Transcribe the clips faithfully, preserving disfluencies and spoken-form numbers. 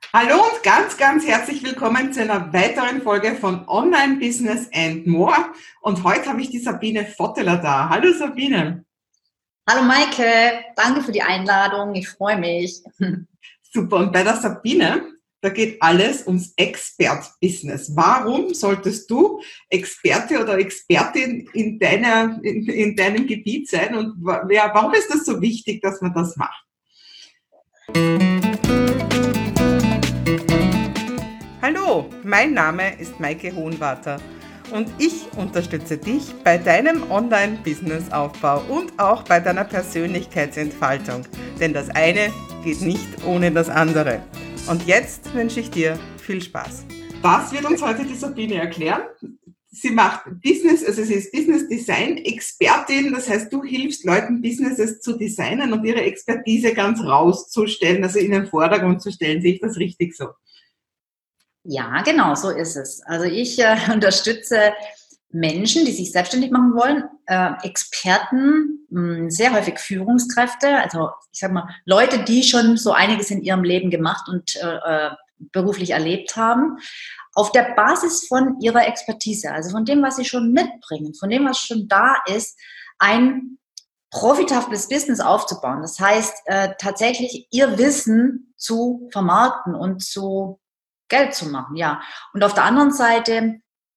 Hallo und ganz, ganz herzlich willkommen zu einer weiteren Folge von Online Business and More. Und heute habe ich die Sabine Votteler da. Hallo Sabine. Hallo Maike, danke für die Einladung, ich freue mich. Super. Und bei der Sabine, da geht alles ums Expert-Business. Warum solltest du Experte oder Expertin in, deiner, in, in deinem Gebiet sein? Und ja, warum ist das so wichtig, dass man das macht? Hallo, mein Name ist Maike Hohenwarter und ich unterstütze dich bei deinem Online-Business-Aufbau und auch bei deiner Persönlichkeitsentfaltung, denn das eine geht nicht ohne das andere. Und jetzt wünsche ich dir viel Spaß. Was wird uns heute die Sabine erklären? Sie macht Business, also sie ist Business Design Expertin, das heißt, du hilfst Leuten, Businesses zu designen und ihre Expertise ganz rauszustellen, also in den Vordergrund zu stellen. Sehe ich das richtig so? Ja, genau, so ist es. Also ich äh, unterstütze Menschen, die sich selbstständig machen wollen, äh, Experten, mh, sehr häufig Führungskräfte, also ich sag mal Leute, die schon so einiges in ihrem Leben gemacht und äh, beruflich erlebt haben, auf der Basis von ihrer Expertise, also von dem, was sie schon mitbringen, von dem, was schon da ist, ein profitables Business aufzubauen. Das heißt, äh, tatsächlich ihr Wissen zu vermarkten und zu Geld zu machen, ja. Und auf der anderen Seite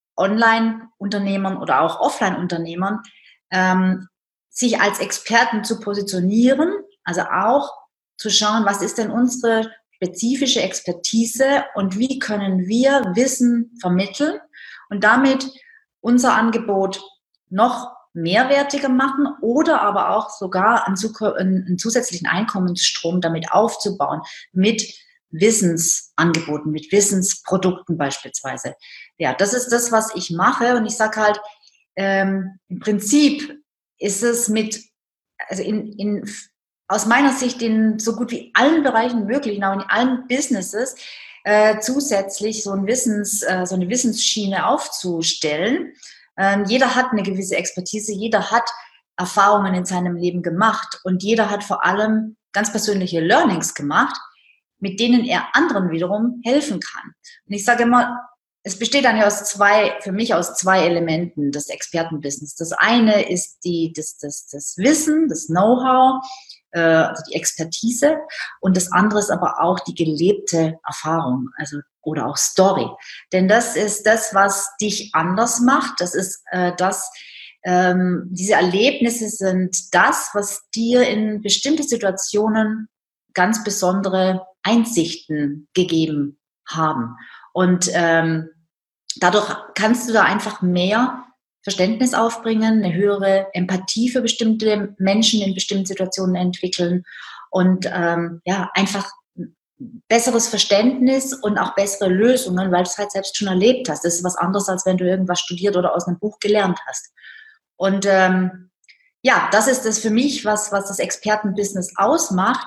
Online-Unternehmern oder auch Offline-Unternehmern ähm, sich als Experten zu positionieren, also auch zu schauen, was ist denn unsere spezifische Expertise und wie können wir Wissen vermitteln und damit unser Angebot noch mehrwertiger machen oder aber auch sogar einen, einen zusätzlichen Einkommensstrom damit aufzubauen mit Wissensangeboten, mit Wissensprodukten beispielsweise. Ja, das ist das, was ich mache. Und ich sage halt, ähm, im Prinzip ist es mit, also in, in, aus meiner Sicht in so gut wie allen Bereichen möglich, auch in allen Businesses, äh, zusätzlich so, ein Wissens, äh, so eine Wissensschiene aufzustellen. Ähm, jeder hat eine gewisse Expertise, jeder hat Erfahrungen in seinem Leben gemacht und jeder hat vor allem ganz persönliche Learnings gemacht, mit denen er anderen wiederum helfen kann. Und ich sage immer, es besteht dann ja aus zwei, für mich aus zwei Elementen des Expertenbusiness. Das eine ist die, das, das, das Wissen, das Know-how, äh, also die Expertise, und das andere ist aber auch die gelebte Erfahrung, also oder auch Story. Denn das ist das, was dich anders macht. Das ist äh, das, ähm, diese Erlebnisse sind das, was dir in bestimmte Situationen ganz besondere Einsichten gegeben haben. Und ähm, dadurch kannst du da einfach mehr Verständnis aufbringen, eine höhere Empathie für bestimmte Menschen in bestimmten Situationen entwickeln und ähm, ja, einfach besseres Verständnis und auch bessere Lösungen, weil du es halt selbst schon erlebt hast. Das ist was anderes, als wenn du irgendwas studiert oder aus einem Buch gelernt hast. Und ähm, ja, das ist das für mich, was, was das Expertenbusiness ausmacht.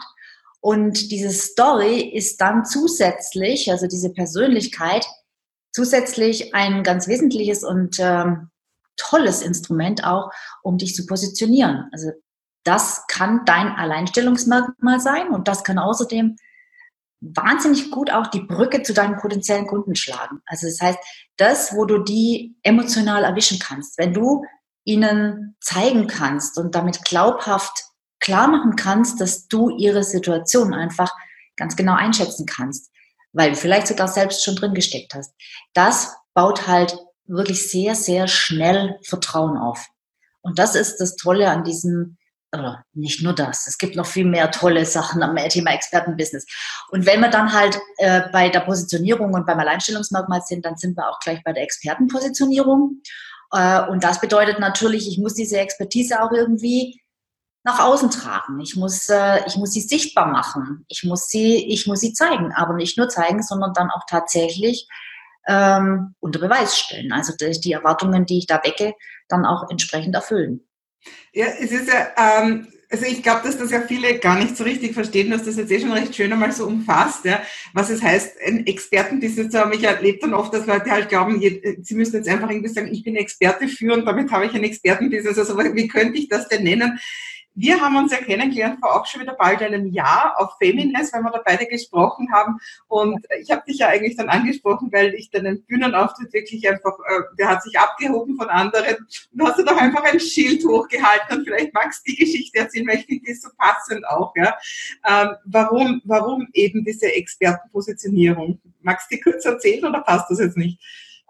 Und diese Story ist dann zusätzlich, also diese Persönlichkeit, zusätzlich ein ganz wesentliches und ähm, tolles Instrument auch, um dich zu positionieren. Also das kann dein Alleinstellungsmerkmal sein und das kann außerdem wahnsinnig gut auch die Brücke zu deinen potenziellen Kunden schlagen. Also das heißt, das, wo du die emotional erwischen kannst, wenn du ihnen zeigen kannst und damit glaubhaft klar machen kannst, dass du ihre Situation einfach ganz genau einschätzen kannst, weil du vielleicht sogar selbst schon drin gesteckt hast. Das baut halt wirklich sehr, sehr schnell Vertrauen auf. Und das ist das Tolle an diesem, oder nicht nur das, es gibt noch viel mehr tolle Sachen am Thema Expertenbusiness. Und wenn wir dann halt äh, bei der Positionierung und beim Alleinstellungsmerkmal sind, dann sind wir auch gleich bei der Expertenpositionierung. Äh, und das bedeutet natürlich, ich muss diese Expertise auch irgendwie nach außen tragen. Ich muss, äh, ich muss sie sichtbar machen. Ich muss sie, ich muss sie zeigen, aber nicht nur zeigen, sondern dann auch tatsächlich ähm, unter Beweis stellen. Also die, die Erwartungen, die ich da wecke, dann auch entsprechend erfüllen. Ja, es ist ja, ähm, also ich glaube, dass das ja viele gar nicht so richtig verstehen, dass das jetzt eh schon recht schön einmal so umfasst, ja, was es heißt, ein Expertenbusiness zu haben. Ich erlebe dann oft, dass Leute halt glauben, je, sie müssen jetzt einfach irgendwie sagen, ich bin Experte für und damit habe ich ein Expertenbusiness. Also wie könnte ich das denn nennen? Wir haben uns ja kennengelernt vor auch schon wieder bald einem Jahr auf Feminist, weil wir da beide gesprochen haben. Und ich habe dich ja eigentlich dann angesprochen, weil ich deinen Bühnenauftritt wirklich einfach, äh, der hat sich abgehoben von anderen. Und du hast ja doch einfach ein Schild hochgehalten. Und vielleicht magst du die Geschichte erzählen, weil ich finde die so passend auch. Ja. Ähm, warum, warum eben diese Expertenpositionierung? Magst du die kurz erzählen oder passt das jetzt nicht?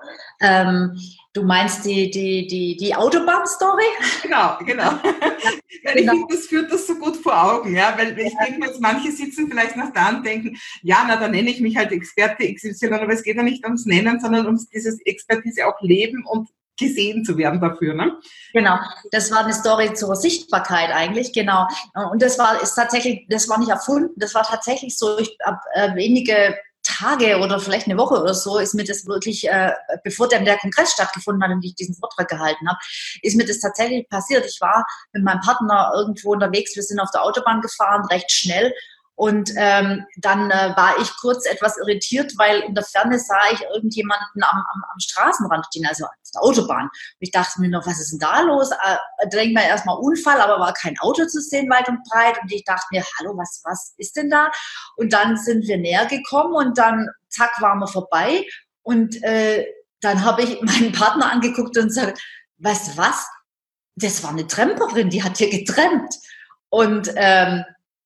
Ähm, du meinst die, die, die, die Autobahn-Story? Genau, genau. Weil ich finde, das führt das so gut vor Augen, ja, weil ich ja. denke, jetzt manche sitzen vielleicht noch da und denken, ja, na, dann nenne ich mich halt Experte X Y, aber es geht ja nicht ums Nennen, sondern ums dieses Expertise auch leben und gesehen zu werden dafür, ne? Genau, das war eine Story zur Sichtbarkeit eigentlich, genau. Und das war ist tatsächlich, das war nicht erfunden, das war tatsächlich so, ich habe äh, wenige Tage oder vielleicht eine Woche oder so ist mir das wirklich, äh, bevor der, der Kongress stattgefunden hat und ich diesen Vortrag gehalten habe, ist mir das tatsächlich passiert. Ich war mit meinem Partner irgendwo unterwegs, wir sind auf der Autobahn gefahren, recht schnell. Und ähm, dann äh, war ich kurz etwas irritiert, weil in der Ferne sah ich irgendjemanden am, am, am Straßenrand stehen, also auf der Autobahn. Und ich dachte mir noch, was ist denn da los? Äh, da denkt man erstmal Unfall, aber war kein Auto zu sehen, weit und breit. Und ich dachte mir, hallo, was, was ist denn da? Und dann sind wir näher gekommen und dann, zack, waren wir vorbei. Und äh, dann habe ich meinen Partner angeguckt und gesagt, weißt du was? Das war eine Tramperin, die hat hier getrampt. Und ähm,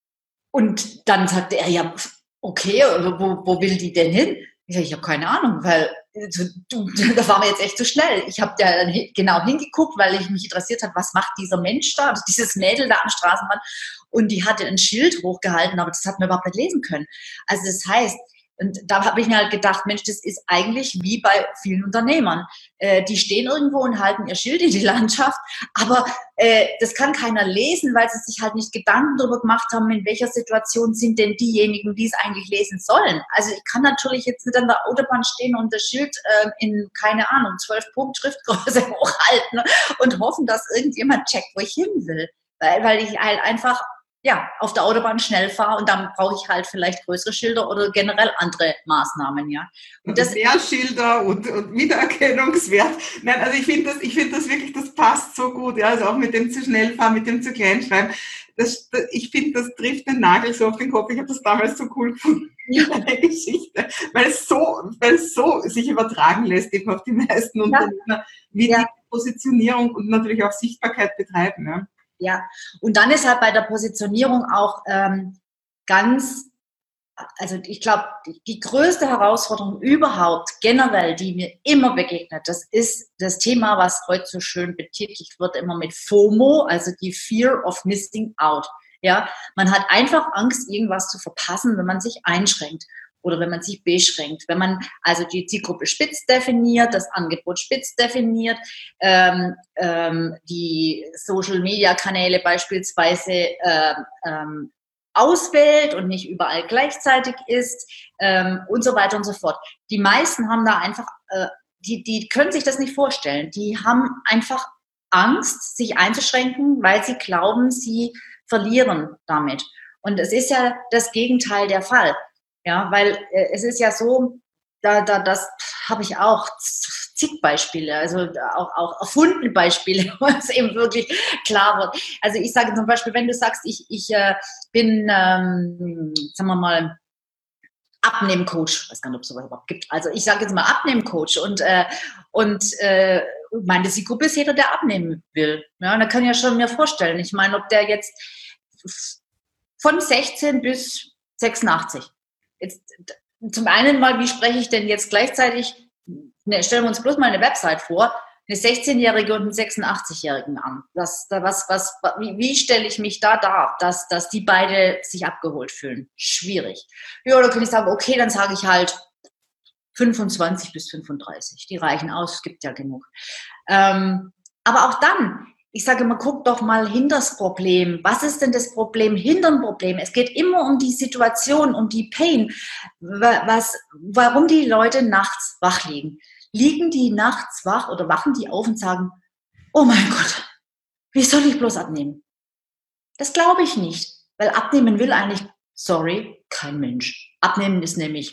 Und dann sagte er, ja, okay, wo, wo will die denn hin? Ich sage, ich habe keine Ahnung, weil du, da waren wir jetzt echt zu schnell. Ich habe da genau hingeguckt, weil ich mich interessiert hat, was macht dieser Mensch da, also dieses Mädel da am Straßenrand. Und die hatte ein Schild hochgehalten, aber das hat man überhaupt nicht lesen können. Also das heißt, und da habe ich mir halt gedacht, Mensch, das ist eigentlich wie bei vielen Unternehmern. Äh, die stehen irgendwo und halten ihr Schild in die Landschaft, aber äh, das kann keiner lesen, weil sie sich halt nicht Gedanken darüber gemacht haben, in welcher Situation sind denn diejenigen, die es eigentlich lesen sollen. Also ich kann natürlich jetzt nicht an der Autobahn stehen und das Schild äh, in, keine Ahnung, zwölf Punkt Schriftgröße hochhalten und hoffen, dass irgendjemand checkt, wo ich hin will. Weil, weil ich halt einfach ja, auf der Autobahn schnell fahre und dann brauche ich halt vielleicht größere Schilder oder generell andere Maßnahmen, ja. Und das mehr Schilder und, und Wiedererkennungswert. Nein, also ich finde das, ich finde das wirklich, das passt so gut, ja, also auch mit dem zu schnell fahren, mit dem zu klein schreiben. Das, das, ich finde, das trifft den Nagel so auf den Kopf. Ich habe das damals so cool gefunden, ja. Eine Geschichte, weil es so, weil es so sich übertragen lässt eben auf die meisten Unternehmer, ja. Wie ja. Die Positionierung und natürlich auch Sichtbarkeit betreiben, ja. Ja, und dann ist halt bei der Positionierung auch ähm, ganz, also ich glaube, die, die größte Herausforderung überhaupt generell, die mir immer begegnet, das ist das Thema, was heute so schön betitelt wird, immer mit FOMO, also die Fear of Missing Out. Ja, man hat einfach Angst, irgendwas zu verpassen, wenn man sich einschränkt. Oder wenn man sich beschränkt, wenn man also die Zielgruppe spitz definiert, das Angebot spitz definiert, ähm, ähm, die Social-Media-Kanäle beispielsweise äh, ähm, auswählt und nicht überall gleichzeitig ist ähm, und so weiter und so fort. Die meisten haben da einfach, äh, die, die können sich das nicht vorstellen. Die haben einfach Angst, sich einzuschränken, weil sie glauben, sie verlieren damit. Und es ist ja das Gegenteil der Fall. Ja, weil äh, es ist ja so, da, da, das habe ich auch zig Beispiele, also auch, auch erfundene Beispiele, wo es eben wirklich klar wird. Also ich sage zum Beispiel, wenn du sagst, ich, ich äh, bin, ähm, sagen wir mal, Abnehmcoach, ich weiß gar nicht, ob es sowas überhaupt gibt. Also ich sage jetzt mal Abnehmcoach und, äh, und äh, meine Zielgruppe ist jeder, der abnehmen will. Ja, und da kann ich ja schon mir vorstellen. Ich meine, ob der jetzt von sechzehn bis sechsundachtzig. Jetzt, zum einen mal, wie spreche ich denn jetzt gleichzeitig, ne, stellen wir uns bloß mal eine Website vor, eine sechzehnjährige und einen sechsundachtzigjährigen an. Das, was, was, wie, wie stelle ich mich da dar, dass, dass die beide sich abgeholt fühlen? Schwierig. Ja, da kann ich sagen, okay, dann sage ich halt fünfundzwanzig bis fünfunddreißig. Die reichen aus, es gibt ja genug. Ähm, aber auch dann, ich sage immer, guck doch mal hinter das Problem. Was ist denn das Problem hinter dem Problem? Es geht immer um die Situation, um die Pain. Was, warum die Leute nachts wach liegen. Liegen die nachts wach oder wachen die auf und sagen, oh mein Gott, wie soll ich bloß abnehmen? Das glaube ich nicht, weil abnehmen will eigentlich, sorry, kein Mensch. Abnehmen ist nämlich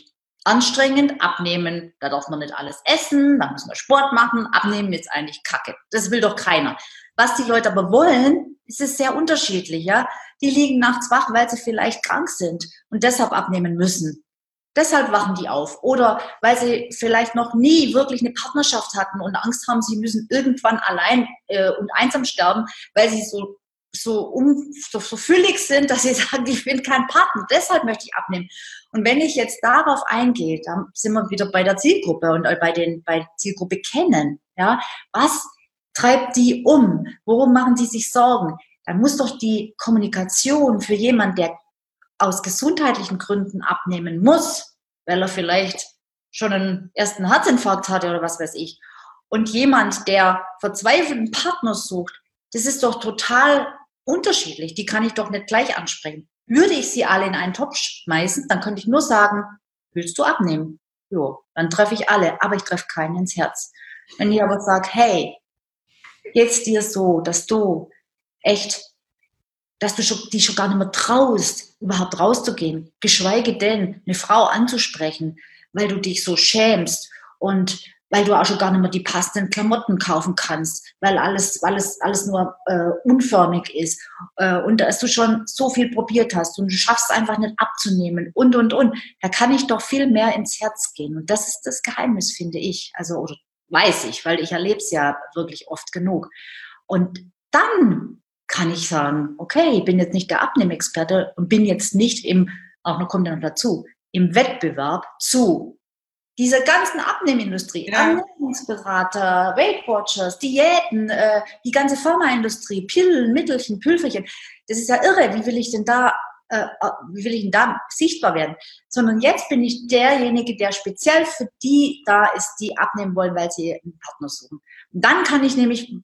anstrengend, abnehmen, da darf man nicht alles essen, da muss man Sport machen, abnehmen ist eigentlich Kacke. Das will doch keiner. Was die Leute aber wollen, ist es sehr unterschiedlich, ja. Die liegen nachts wach, weil sie vielleicht krank sind und deshalb abnehmen müssen. Deshalb wachen die auf. Oder weil sie vielleicht noch nie wirklich eine Partnerschaft hatten und Angst haben, sie müssen irgendwann allein äh, und einsam sterben, weil sie so so, um, so, so füllig sind, dass sie sagen, ich bin kein Partner, deshalb möchte ich abnehmen. Und wenn ich jetzt darauf eingehe, dann sind wir wieder bei der Zielgruppe und bei den bei der Zielgruppe kennen. Ja, was treibt die um? Worum machen die sich Sorgen? Dann muss doch die Kommunikation für jemanden, der aus gesundheitlichen Gründen abnehmen muss, weil er vielleicht schon einen ersten Herzinfarkt hatte oder was weiß ich, und jemand, der verzweifelt einen Partner sucht, das ist doch total unterschiedlich. Die kann ich doch nicht gleich ansprechen. Würde ich sie alle in einen Topf schmeißen, dann könnte ich nur sagen, willst du abnehmen? Jo, dann treffe ich alle, aber ich treffe keinen ins Herz. Wenn ich aber sage, hey, geht's dir so, dass du echt, dass du schon, dich schon gar nicht mehr traust, überhaupt rauszugehen, geschweige denn eine Frau anzusprechen, weil du dich so schämst und weil du auch schon gar nicht mehr die passenden Klamotten kaufen kannst, weil alles, alles, alles nur äh, unförmig ist äh, und dass du schon so viel probiert hast und du schaffst es einfach nicht abzunehmen und, und, und. Da kann ich doch viel mehr ins Herz gehen und das ist das Geheimnis, finde ich, also oder weiß ich, weil ich erlebe es ja wirklich oft genug. Und dann kann ich sagen, okay, ich bin jetzt nicht der Abnehmexperte und bin jetzt nicht im, auch noch kommt ja noch dazu, im Wettbewerb zu dieser ganzen Abnehmindustrie, ja. Ernährungsberater, Weight Watchers, Diäten, äh, die ganze Pharmaindustrie, Pillen, Mittelchen, Pülferchen. Das ist ja irre. Wie will ich denn da, äh, wie will ich denn da sichtbar werden? Sondern jetzt bin ich derjenige, der speziell für die da ist, die abnehmen wollen, weil sie einen Partner suchen. Und dann kann ich nämlich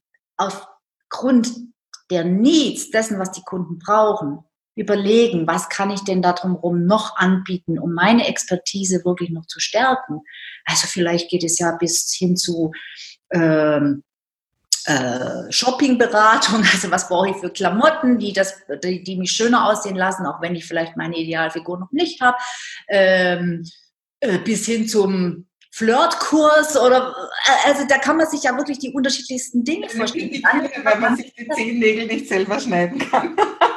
aufgrund der Needs, dessen, was die Kunden brauchen, überlegen, was kann ich denn da drumherum noch anbieten, um meine Expertise wirklich noch zu stärken. Also vielleicht geht es ja bis hin zu ähm, äh, Shoppingberatung, also was brauche ich für Klamotten, die, das, die, die mich schöner aussehen lassen, auch wenn ich vielleicht meine Idealfigur noch nicht habe, ähm, äh, bis hin zum Flirtkurs oder, also da kann man sich ja wirklich die unterschiedlichsten Dinge vorstellen. Die Dinge, weil man sich die Zehennägel nicht selber schneiden kann.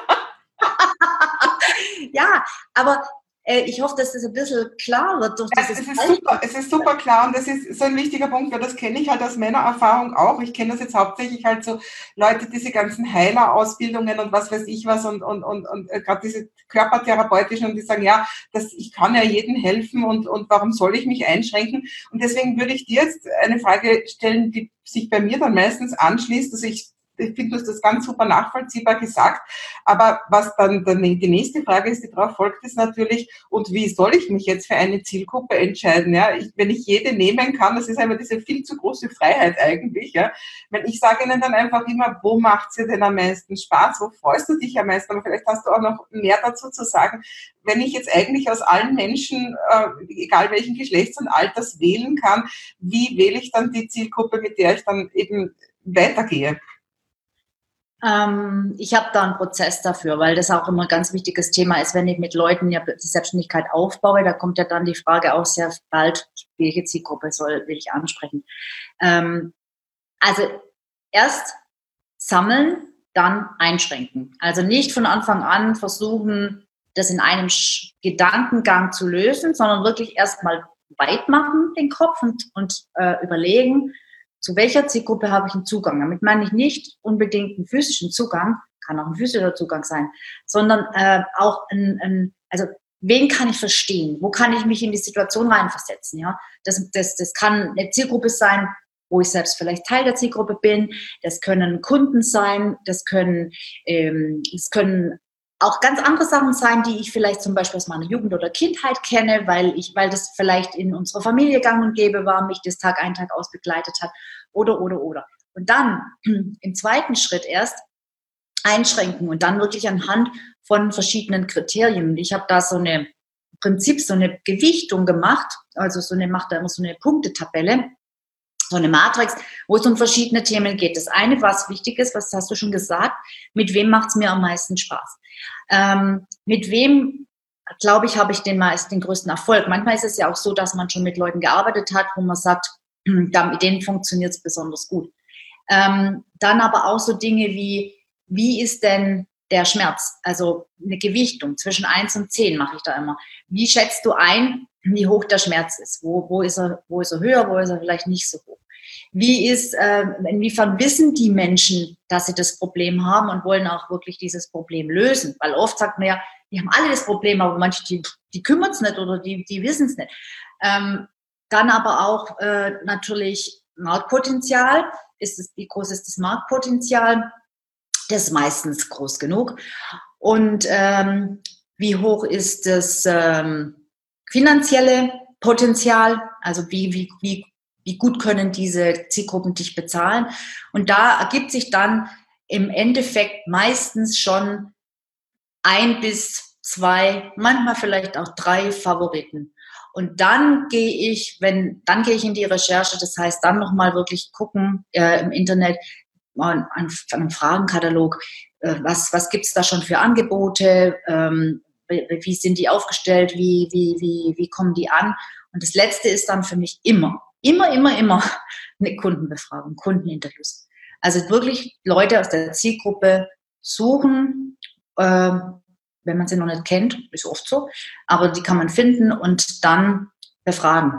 Ja, aber äh, ich hoffe, dass das ein bisschen klar wird. Durch ja, es, ist super, es ist super klar und das ist so ein wichtiger Punkt, weil das kenne ich halt aus meiner Erfahrung auch. Ich kenne das jetzt hauptsächlich halt so Leute, diese ganzen Heilerausbildungen und was weiß ich was und, und, und, und äh, gerade diese körpertherapeutischen und die sagen, ja, das, ich kann ja jedem helfen und, und warum soll ich mich einschränken? Und deswegen würde ich dir jetzt eine Frage stellen, die sich bei mir dann meistens anschließt, dass ich Ich finde, du hast das ganz super nachvollziehbar gesagt. Aber was dann die nächste Frage ist, die darauf folgt, ist natürlich, und wie soll ich mich jetzt für eine Zielgruppe entscheiden? Ja, ich, wenn ich jede nehmen kann, das ist einfach diese viel zu große Freiheit eigentlich. Ja, wenn ich sage ihnen dann einfach immer, wo macht es dir denn am meisten Spaß? Wo freust du dich am meisten? Aber vielleicht hast du auch noch mehr dazu zu sagen. Wenn ich jetzt eigentlich aus allen Menschen, äh, egal welchen Geschlechts und Alters wählen kann, wie wähle ich dann die Zielgruppe, mit der ich dann eben weitergehe? Ähm, ich habe da einen Prozess dafür, weil das auch immer ein ganz wichtiges Thema ist, wenn ich mit Leuten ja die Selbstständigkeit aufbaue, da kommt ja dann die Frage auch sehr bald, welche Zielgruppe soll, will ich ansprechen. Ähm, also erst sammeln, dann einschränken. Also nicht von Anfang an versuchen, das in einem Gedankengang zu lösen, sondern wirklich erstmal weit machen den Kopf und, und äh, überlegen, zu welcher Zielgruppe habe ich einen Zugang? Damit meine ich nicht unbedingt einen physischen Zugang, kann auch ein physischer Zugang sein, sondern äh, auch ein, ein, also wen kann ich verstehen? Wo kann ich mich in die Situation reinversetzen? Ja, das, das, das kann eine Zielgruppe sein, wo ich selbst vielleicht Teil der Zielgruppe bin. Das können Kunden sein, das können, ähm, das können auch ganz andere Sachen sein, die ich vielleicht zum Beispiel aus meiner Jugend oder Kindheit kenne, weil ich, weil das vielleicht in unserer Familie gang und gäbe war, mich das Tag ein, Tag aus begleitet hat, oder, oder, oder. Und dann im zweiten Schritt erst einschränken und dann wirklich anhand von verschiedenen Kriterien. Ich habe da so eine, im Prinzip so eine Gewichtung gemacht, also so eine, macht da immer so eine Punktetabelle, so eine Matrix, wo es um verschiedene Themen geht. Das eine, was wichtig ist, was hast du schon gesagt, mit wem macht es mir am meisten Spaß? Ähm, mit wem glaube ich, habe ich den meist den größten Erfolg. Manchmal ist es ja auch so, dass man schon mit Leuten gearbeitet hat, wo man sagt, mit denen funktioniert es besonders gut. Ähm, dann aber auch so Dinge wie, wie ist denn der Schmerz? Also eine Gewichtung zwischen eins und zehn mache ich da immer. Wie schätzt du ein, wie hoch der Schmerz ist? Wo, wo ist er, wo ist er höher, wo ist er vielleicht nicht so hoch? Wie ist, äh, inwiefern wissen die Menschen, dass sie das Problem haben und wollen auch wirklich dieses Problem lösen? Weil oft sagt man ja, die haben alle das Problem, aber manche, die, die kümmern es nicht oder die, die wissen es nicht. Ähm, dann aber auch äh, natürlich Marktpotenzial. Ist es, wie groß ist das Marktpotenzial? Das ist meistens groß genug. Und ähm, wie hoch ist das ähm, finanzielle Potenzial? Also wie, wie, wie, wie gut können diese Zielgruppen dich bezahlen? Und da ergibt sich dann im Endeffekt meistens schon ein bis zwei, manchmal vielleicht auch drei Favoriten. Und dann gehe ich, wenn, dann gehe ich in die Recherche, das heißt dann nochmal wirklich gucken äh, im Internet, an, an einem Fragenkatalog, äh, was, was gibt es da schon für Angebote, ähm, wie, wie sind die aufgestellt, wie, wie, wie, wie kommen die an? Und das Letzte ist dann für mich immer, immer, immer, immer eine Kundenbefragung, Kundeninterviews. Also wirklich Leute aus der Zielgruppe suchen, äh, wenn man sie noch nicht kennt, ist oft so, aber die kann man finden und dann befragen,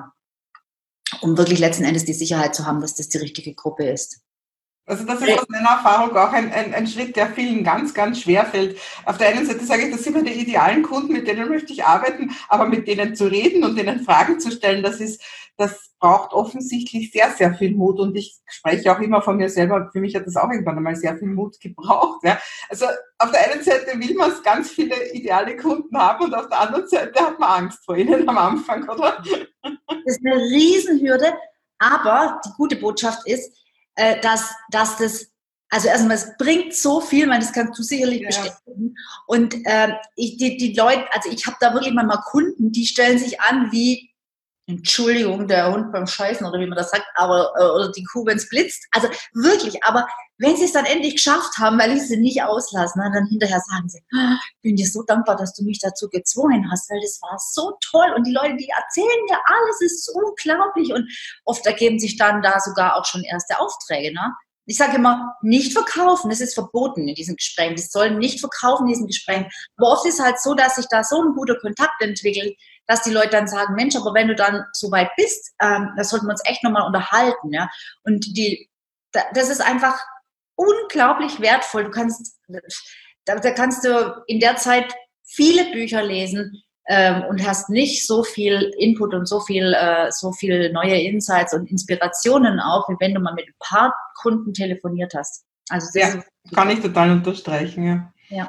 um wirklich letzten Endes die Sicherheit zu haben, dass das die richtige Gruppe ist. Also das ist aus meiner Erfahrung auch ein, ein, ein Schritt, der vielen ganz, ganz schwer fällt. Auf der einen Seite sage ich, das sind meine idealen Kunden, mit denen möchte ich arbeiten, aber mit denen zu reden und denen Fragen zu stellen, das ist, das braucht offensichtlich sehr, sehr viel Mut. Und ich spreche auch immer von mir selber, für mich hat das auch irgendwann einmal sehr viel Mut gebraucht. Ja. Also auf der einen Seite will man ganz viele ideale Kunden haben und auf der anderen Seite hat man Angst vor ihnen am Anfang, oder? Das ist eine Riesenhürde, aber die gute Botschaft ist, dass, dass das, also erstmal, es bringt so viel, man, das kannst du sicherlich ja bestätigen. Und äh, ich, die, die Leute, also ich habe da wirklich manchmal Kunden, die stellen sich an wie, Entschuldigung, der Hund beim Scheißen oder wie man das sagt, aber äh, oder die Kuh, wenn es blitzt. Also wirklich, aber wenn sie es dann endlich geschafft haben, weil ich sie nicht auslasse, ne, dann hinterher sagen sie, ich bin dir so dankbar, dass du mich dazu gezwungen hast, weil das war so toll. Und die Leute, die erzählen mir alles, ist unglaublich. Und oft ergeben sich dann da sogar auch schon erste Aufträge. Ne? Ich sage immer, nicht verkaufen, das ist verboten in diesen Gesprächen. Die sollen nicht verkaufen in diesen Gesprächen. Aber oft ist es halt so, dass sich da so ein guter Kontakt entwickelt, dass die Leute dann sagen, Mensch, aber wenn du dann so weit bist, ähm, da sollten wir uns echt nochmal unterhalten. Ja? Und die, das ist einfach unglaublich wertvoll. Du kannst, da, da kannst du in der Zeit viele Bücher lesen ähm, und hast nicht so viel Input und so viel, äh, so viel neue Insights und Inspirationen auch, wie wenn du mal mit ein paar Kunden telefoniert hast. Also das ja, kann ich total unterstreichen. Ja. Ja.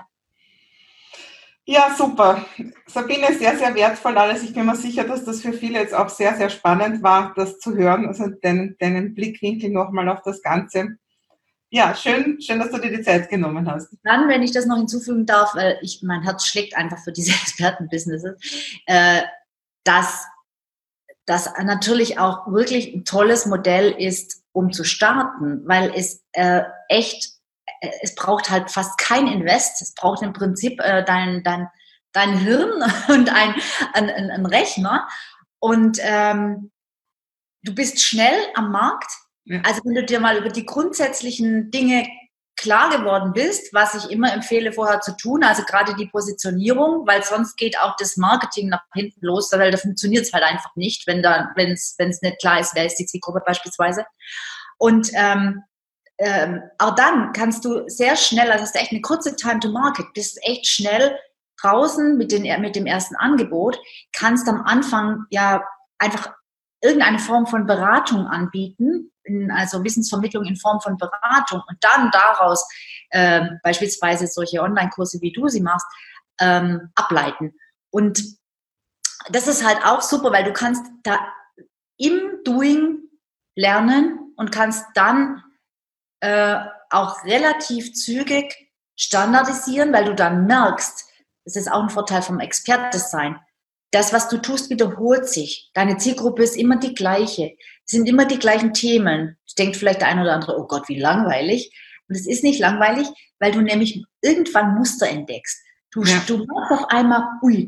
Ja, super. Sabine, sehr, sehr wertvoll alles. Ich bin mir sicher, dass das für viele jetzt auch sehr, sehr spannend war, das zu hören, also deinen, deinen Blickwinkel nochmal auf das Ganze. Ja, schön, schön, dass du dir die Zeit genommen hast. Dann, wenn ich das noch hinzufügen darf, weil ich, mein Herz schlägt einfach für diese Expertenbusinesses, äh, dass das natürlich auch wirklich ein tolles Modell ist, um zu starten, weil es äh, echt es braucht halt fast kein Invest. Es braucht im Prinzip äh, dein, dein, dein Hirn und ein, ein, ein Rechner. Und ähm, du bist schnell am Markt. Ja. Also wenn du dir mal über die grundsätzlichen Dinge klar geworden bist, was ich immer empfehle vorher zu tun, also gerade die Positionierung, weil sonst geht auch das Marketing nach hinten los, weil da funktioniert es halt einfach nicht, wenn da, wenn es, wenn es nicht klar ist, wer ist die Zielgruppe beispielsweise. Und ähm, Ähm, auch dann kannst du sehr schnell, also hast du echt eine kurze Time to Market, bist echt schnell draußen mit, den, mit dem ersten Angebot, kannst am Anfang ja einfach irgendeine Form von Beratung anbieten, in, also Wissensvermittlung in Form von Beratung und dann daraus ähm, beispielsweise solche Online-Kurse, wie du sie machst, ähm, ableiten. Und das ist halt auch super, weil du kannst da im Doing lernen und kannst dann Äh, auch relativ zügig standardisieren, weil du dann merkst, das ist auch ein Vorteil vom Experte-Sein, das, was du tust, wiederholt sich. Deine Zielgruppe ist immer die gleiche. Es sind immer die gleichen Themen. Du denkst vielleicht der eine oder andere, oh Gott, wie langweilig. Und es ist nicht langweilig, weil du nämlich irgendwann Muster entdeckst. Du, ja. du merkst auf einmal, ui,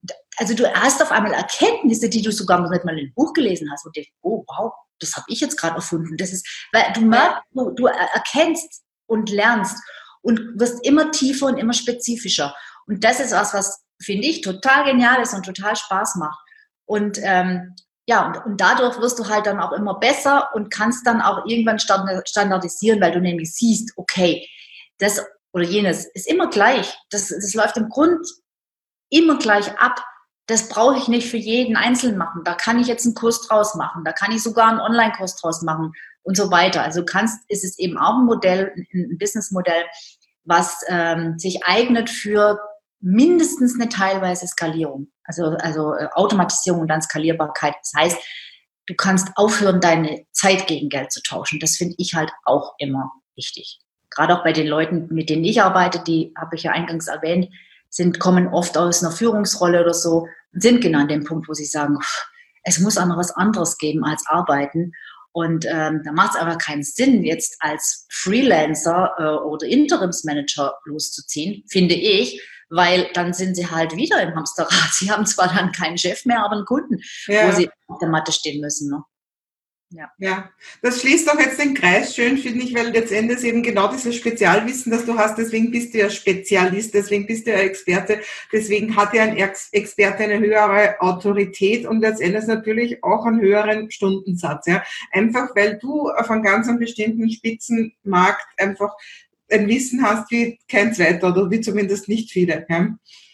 also du hast auf einmal Erkenntnisse, die du sogar noch nicht mal in einem Buch gelesen hast und denkst, oh wow, das habe ich jetzt gerade erfunden. Das ist, weil du merkst, du, du erkennst und lernst und wirst immer tiefer und immer spezifischer. Und das ist was, was, finde ich, total genial ist und total Spaß macht. Und ähm, ja, und, und dadurch wirst du halt dann auch immer besser und kannst dann auch irgendwann standardisieren, weil du nämlich siehst, okay, das oder jenes ist immer gleich. Das, das läuft im Grund immer gleich ab. Das brauche ich nicht für jeden einzeln machen. Da kann ich jetzt einen Kurs draus machen. Da kann ich sogar einen Online-Kurs draus machen und so weiter. Also kannst, ist es eben auch ein Modell, ein Businessmodell, was ähm, sich eignet für mindestens eine teilweise Skalierung. Also, also äh, Automatisierung und dann Skalierbarkeit. Das heißt, du kannst aufhören, deine Zeit gegen Geld zu tauschen. Das finde ich halt auch immer wichtig. Gerade auch bei den Leuten, mit denen ich arbeite, die habe ich ja eingangs erwähnt, sind, kommen oft aus einer Führungsrolle oder so und sind genau an dem Punkt, wo sie sagen, es muss auch noch was anderes geben als arbeiten. Und ähm, da macht es aber keinen Sinn, jetzt als Freelancer äh, oder Interimsmanager loszuziehen, finde ich, weil dann sind sie halt wieder im Hamsterrad. Sie haben zwar dann keinen Chef mehr, aber einen Kunden, ja, wo sie auf der Matte stehen müssen. Ne? Ja. ja, das schließt doch jetzt den Kreis schön, finde ich, weil letztendlich ist eben genau dieses Spezialwissen, das du hast, deswegen bist du ja Spezialist, deswegen bist du ja Experte, deswegen hat ja ein Experte eine höhere Autorität und letztendlich natürlich auch einen höheren Stundensatz. Ja? Einfach, weil du auf einem ganz bestimmten Spitzenmarkt einfach ein Wissen hast wie kein zweiter oder wie zumindest nicht viele. Ja?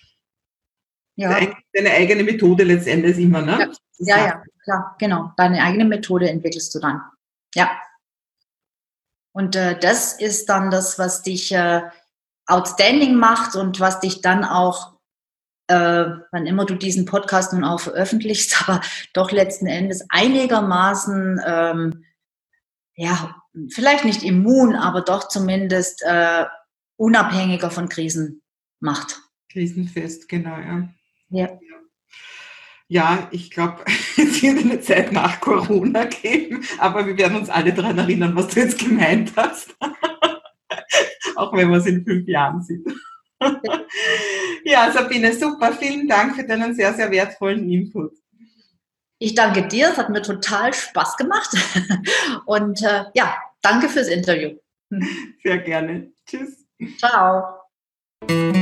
Ja. Deine eigene Methode letztendlich immer, ne? Ja, ja, ja, klar, genau. Deine eigene Methode entwickelst du dann. Ja. Und äh, das ist dann das, was dich äh, outstanding macht und was dich dann auch, äh, wann immer du diesen Podcast nun auch veröffentlichst, aber doch letzten Endes einigermaßen, ähm, ja, vielleicht nicht immun, aber doch zumindest äh, unabhängiger von Krisen macht. Krisenfest, genau, ja. Ja. Ja, ich glaube, es wird eine Zeit nach Corona geben, aber wir werden uns alle daran erinnern, was du jetzt gemeint hast. Auch wenn wir es in fünf Jahren sieht. Ja, Sabine, super. Vielen Dank für deinen sehr, sehr wertvollen Input. Ich danke dir, es hat mir total Spaß gemacht. Und äh, ja, danke fürs Interview. Sehr gerne. Tschüss. Ciao.